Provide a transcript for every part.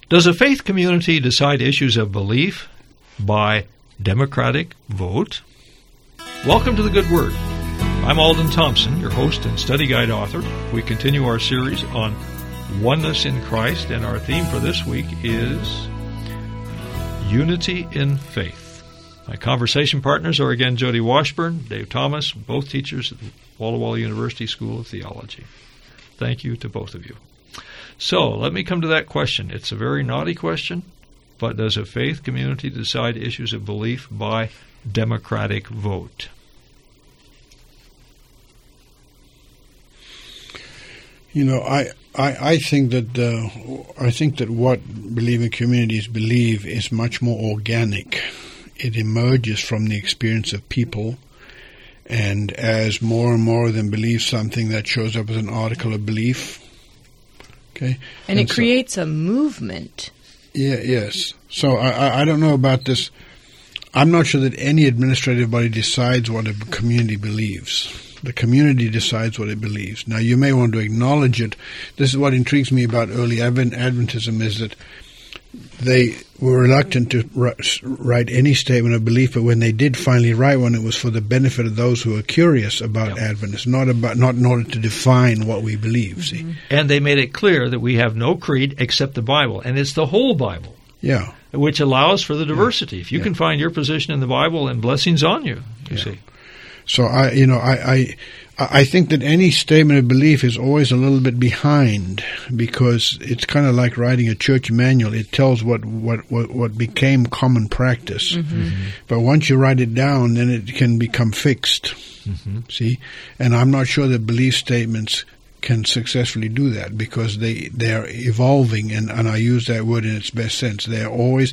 Does a faith community decide issues of belief by democratic vote? Welcome to The Good Word. I'm Alden Thompson, your host and study guide author. We continue our series on oneness in Christ, and our theme for this week is unity in faith. My conversation partners are again Jody Washburn, Dave Thomas, both teachers at the Walla Walla University School of Theology. Thank you to both of you. So, let me come to that question. It's a very naughty question, but does a faith community decide issues of belief by democratic vote? You know, I think that what believing communities believe is much more organic. It emerges from the experience of people, and as more and more of them believe something, that shows up as an article of belief. Okay, and it creates a movement. Yeah. Yes. So I don't know about this. I'm not sure that any administrative body decides what a community believes. The community decides what it believes. Now, you may want to acknowledge it. This is what intrigues me about early Adventism, is that they were reluctant to write any statement of belief, but when they did finally write one, it was for the benefit of those who are curious about Adventists, not in order to define what we believe. Mm-hmm. See, and they made it clear that we have no creed except the Bible, and it's the whole Bible. Yeah, which allows for the diversity. If you can find your position in the Bible, and blessings on you. You see. So I think that any statement of belief is always a little bit behind, because it's kind of like writing a church manual. It tells what became common practice. Mm-hmm. But once you write it down, then it can become fixed. Mm-hmm. See? And I'm not sure that belief statements can successfully do that, because they're evolving, and I use that word in its best sense. They're always,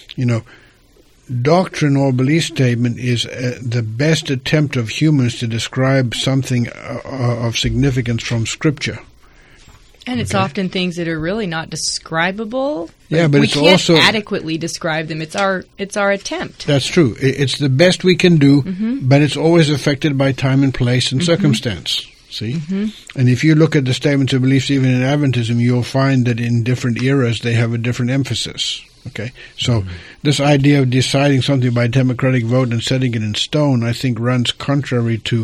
doctrine or belief statement is the best attempt of humans to describe something of significance from Scripture. And it's often things that are really not describable. Yeah, but we it's can't also adequately describe them. It's our attempt. That's true. It's the best we can do, mm-hmm. but it's always affected by time and place and mm-hmm. circumstance. See? Mm-hmm. And if you look at the statements of beliefs even in Adventism, you'll find that in different eras they have a different emphasis. Okay, so this idea of deciding something by democratic vote and setting it in stone, I think, runs contrary to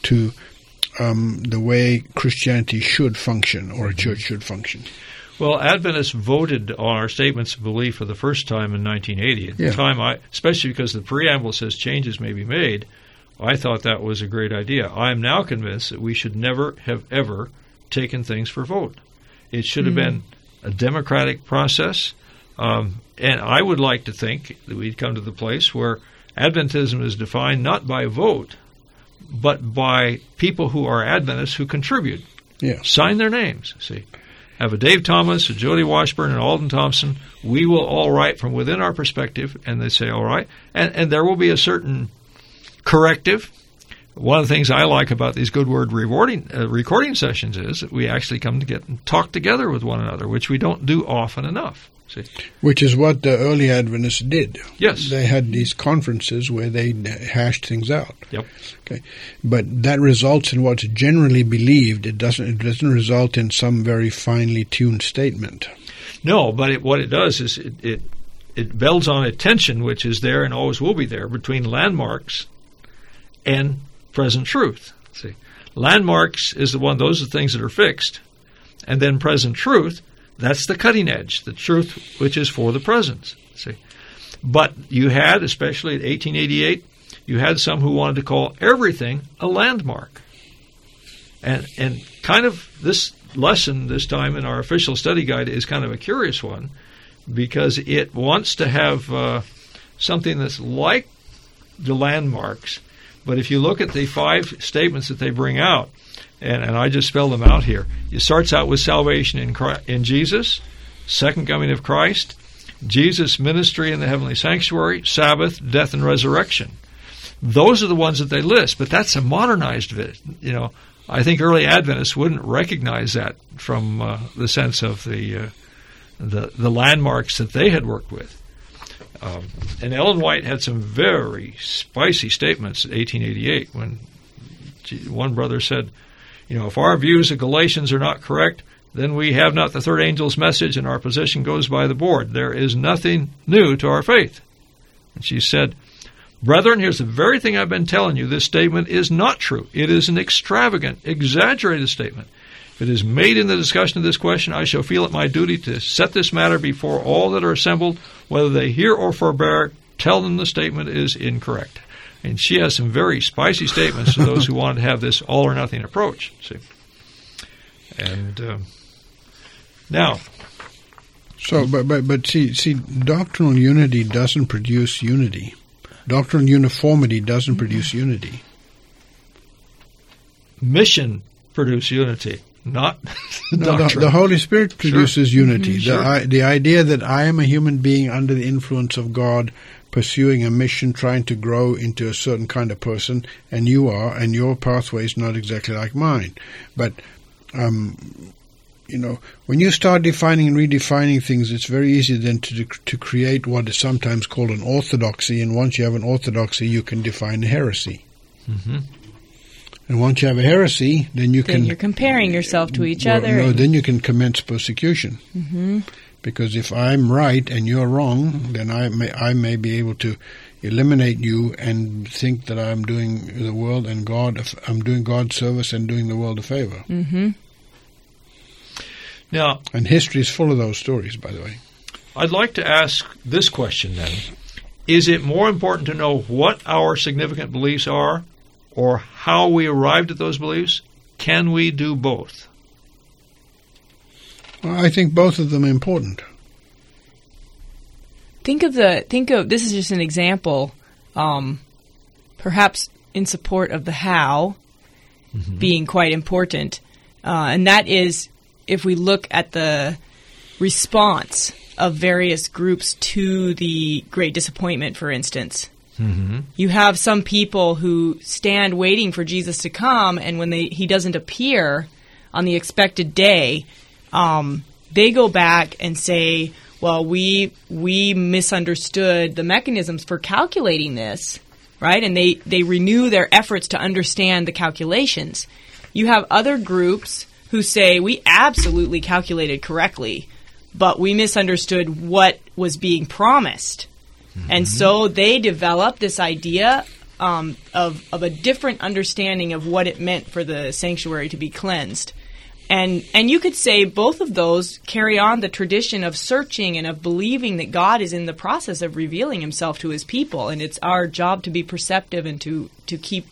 the way Christianity should function, or a church should function. Well, Adventists voted on our statements of belief for the first time in 1980. At the time, especially because the preamble says changes may be made, I thought that was a great idea. I am now convinced that we should never have ever taken things for vote. It should have been a democratic process. And I would like to think that we'd come to the place where Adventism is defined not by vote, but by people who are Adventists who contribute. Yeah. Sign their names, see. Have a Dave Thomas, a Jody Washburn, and Alden Thompson. We will all write from within our perspective, and they say, all right. And there will be a certain corrective. One of the things I like about these Good Word recording sessions is that we actually come together and talk together with one another, which we don't do often enough. See? Which is what the early Adventists did. Yes. They had these conferences where they hashed things out. Yep. Okay. But that results in what's generally believed. It doesn't result in some very finely tuned statement. No, but what it does is it builds on a tension which is there and always will be there between landmarks and present truth. See, landmarks is those are the things that are fixed, and then present truth, that's the cutting edge, the truth which is for the present. See, but you had, especially at 1888, you had some who wanted to call everything a landmark, and kind of this lesson this time in our official study guide is kind of a curious one, because it wants to have something that's like the landmarks. But if you look at the 5 statements that they bring out, and I just spelled them out here, it starts out with salvation in Jesus, second coming of Christ, Jesus' ministry in the heavenly sanctuary, Sabbath, death, and resurrection. Those are the ones that they list, but that's a modernized bit. I think early Adventists wouldn't recognize that from the sense of the landmarks that they had worked with. And Ellen White had some very spicy statements in 1888 when one brother said, if our views of Galatians are not correct, then we have not the third angel's message, and our position goes by the board. There is nothing new to our faith. And she said, brethren, here's the very thing I've been telling you. This statement is not true. It is an extravagant, exaggerated statement. If it is made in the discussion of this question, I shall feel it my duty to set this matter before all that are assembled, whether they hear or forbear, tell them the statement is incorrect. And she has some very spicy statements to those who want to have this all-or-nothing approach. See, and now, so but see, doctrinal unity doesn't produce unity. Doctrinal uniformity doesn't produce unity. Mission produce unity, not doctrine. The Holy Spirit produces unity. Sure. The idea that I am a human being under the influence of God, pursuing a mission, trying to grow into a certain kind of person, and you are, and your pathway is not exactly like mine. But, when you start defining and redefining things, it's very easy then to create what is sometimes called an orthodoxy, and once you have an orthodoxy, you can define a heresy. Mm-hmm. And once you have a heresy, then you're comparing yourself to each other. No, then you can commence persecution. Mm-hmm. Because if I'm right and you're wrong, then I may be able to eliminate you and think that I'm doing the world and I'm doing God's service and doing the world a favor. Mm-hmm. Now, and history is full of those stories, by the way. I'd like to ask this question then. Is it more important to know what our significant beliefs are or how we arrived at those beliefs? Can we do both? Well, I think both of them are important. Think of this is just an example, perhaps in support of the how being quite important, and that is if we look at the response of various groups to the Great Disappointment, for instance. Mm-hmm. You have some people who stand waiting for Jesus to come, and when he doesn't appear on the expected day, they go back and say, well, we misunderstood the mechanisms for calculating this, right? And they renew their efforts to understand the calculations. You have other groups who say, we absolutely calculated correctly, but we misunderstood what was being promised. Mm-hmm. And so they develop this idea of a different understanding of what it meant for the sanctuary to be cleansed. And you could say both of those carry on the tradition of searching and of believing that God is in the process of revealing himself to his people. And it's our job to be perceptive and to keep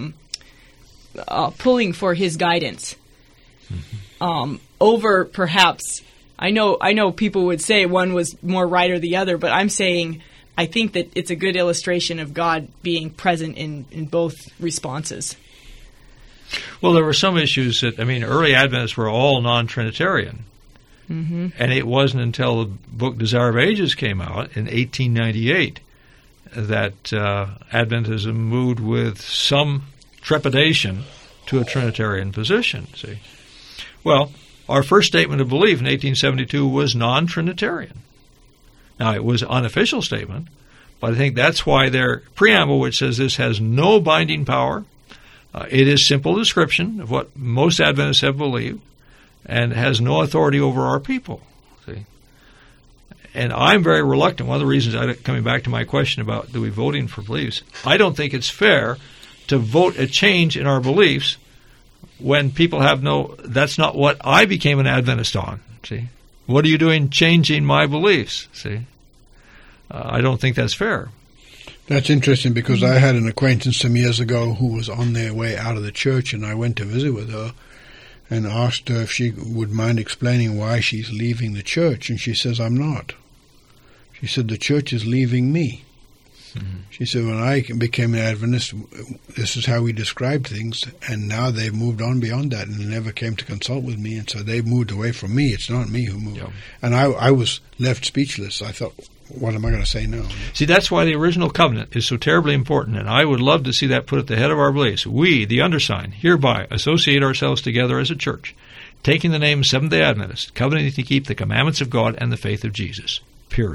pulling for his guidance. Mm-hmm. Over perhaps, I know people would say one was more right or the other, but I'm saying I think that it's a good illustration of God being present in both responses. Well, there were some issues early Adventists were all non-Trinitarian. Mm-hmm. And it wasn't until the book Desire of Ages came out in 1898 that Adventism moved with some trepidation to a Trinitarian position. See, well, our first statement of belief in 1872 was non-Trinitarian. Now, it was an unofficial statement, but I think that's why their preamble, which says this has no binding power, it is simple description of what most Adventists have believed, and has no authority over our people. See, and I'm very reluctant. One of the reasons, coming back to my question about do we voting for beliefs, I don't think it's fair to vote a change in our beliefs when people have that's not what I became an Adventist on. See, what are you doing changing my beliefs? See, I don't think that's fair. That's interesting because I had an acquaintance some years ago who was on their way out of the church, and I went to visit with her and asked her if she would mind explaining why she's leaving the church, and she says, I'm not. She said, the church is leaving me. Mm-hmm. She said, when I became an Adventist, this is how we described things, and now they've moved on beyond that, and they never came to consult with me, and so they've moved away from me. It's not me who moved. Yep. And I was left speechless. I thought, what am I going to say now? See, that's why the original covenant is so terribly important, and I would love to see that put at the head of our beliefs. We, the undersigned, hereby associate ourselves together as a church, taking the name Seventh-day Adventist, covenanting to keep the commandments of God and the faith of Jesus. Period.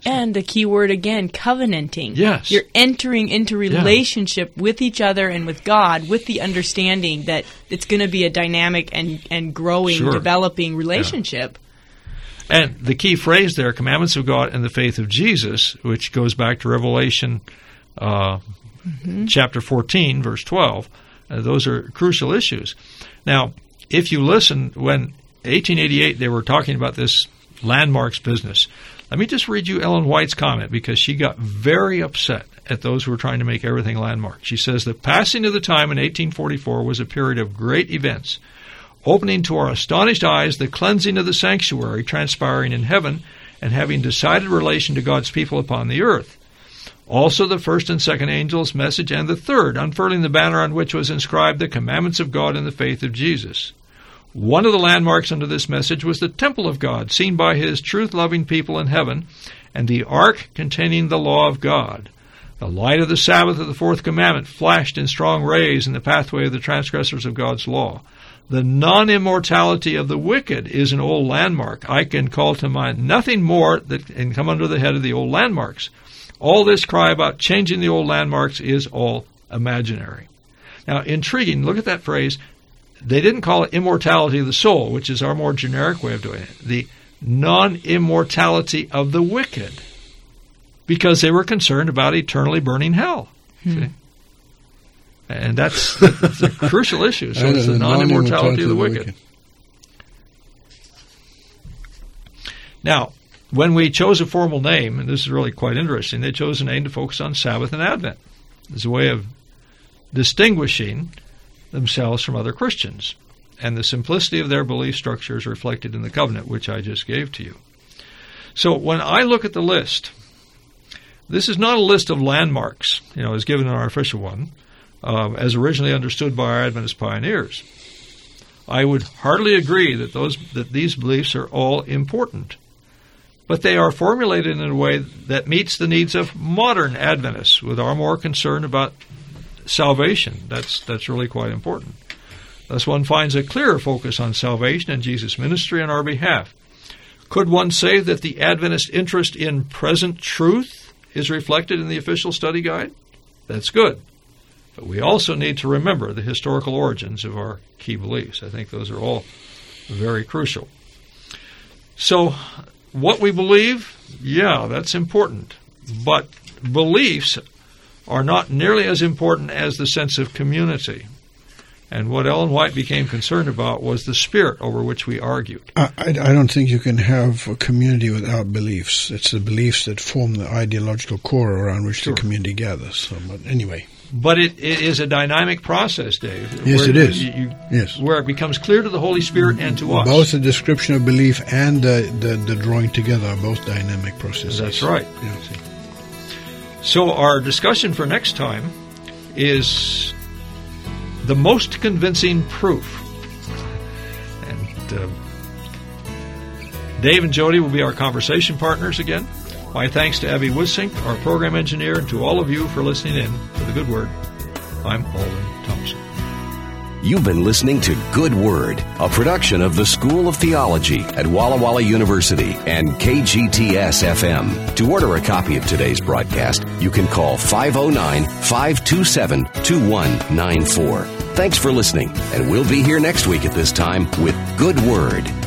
And the key word again, covenanting. Yes. You're entering into relationship with each other and with God with the understanding that it's going to be a dynamic and growing, developing relationship. Yeah. And the key phrase there, commandments of God and the faith of Jesus, which goes back to Revelation chapter 14, verse 12. Those are crucial issues. Now, if you listen, when 1888 they were talking about this landmarks business, let me just read you Ellen White's comment, because she got very upset at those who were trying to make everything landmark. She says, "The passing of the time in 1844 was a period of great events, opening to our astonished eyes the cleansing of the sanctuary transpiring in heaven and having decided relation to God's people upon the earth. Also the first and second angels' message, and the third, unfurling the banner on which was inscribed the commandments of God and the faith of Jesus. One of the landmarks under this message was the temple of God, seen by his truth-loving people in heaven, and the ark containing the law of God. The light of the Sabbath of the fourth commandment flashed in strong rays in the pathway of the transgressors of God's law. The non-immortality of the wicked is an old landmark. I can call to mind nothing more that can come under the head of the old landmarks. All this cry about changing the old landmarks is all imaginary." Now, intriguing, look at that phrase. They didn't call it immortality of the soul, which is our more generic way of doing it. The non-immortality of the wicked, because they were concerned about eternally burning hell. See? And that's a crucial issue. So it's the non-immortality of the wicked. Now, when we chose a formal name, and this is really quite interesting, they chose a name to focus on Sabbath and Advent as a way of distinguishing themselves from other Christians. And the simplicity of their belief structure is reflected in the covenant, which I just gave to you. So when I look at the list, this is not a list of landmarks, as given in our official one, as originally understood by our Adventist pioneers. I would heartily agree that these beliefs are all important, but they are formulated in a way that meets the needs of modern Adventists with our more concern about salvation. That's really quite important. Thus one finds a clearer focus on salvation and Jesus' ministry on our behalf. Could one say that the Adventist interest in present truth is reflected in the official study guide? That's good. But we also need to remember the historical origins of our key beliefs. I think those are all very crucial. So what we believe, that's important. But beliefs are not nearly as important as the sense of community. And what Ellen White became concerned about was the spirit over which we argued. I don't think you can have a community without beliefs. It's the beliefs that form the ideological core around which the community gathers. So, but anyway. But it is a dynamic process, Dave. Yes, it is. Yes. Where it becomes clear to the Holy Spirit and to us. Both the description of belief and the drawing together are both dynamic processes. That's right. Yeah. So our discussion for next time is the most convincing proof. And Dave and Jody will be our conversation partners again. My thanks to Abby Woodsink, our program engineer, and to all of you for listening in to The Good Word. I'm Alden Thompson. You've been listening to Good Word, a production of the School of Theology at Walla Walla University and KGTS-FM. To order a copy of today's broadcast, you can call 509-527-2194. Thanks for listening, and we'll be here next week at this time with Good Word.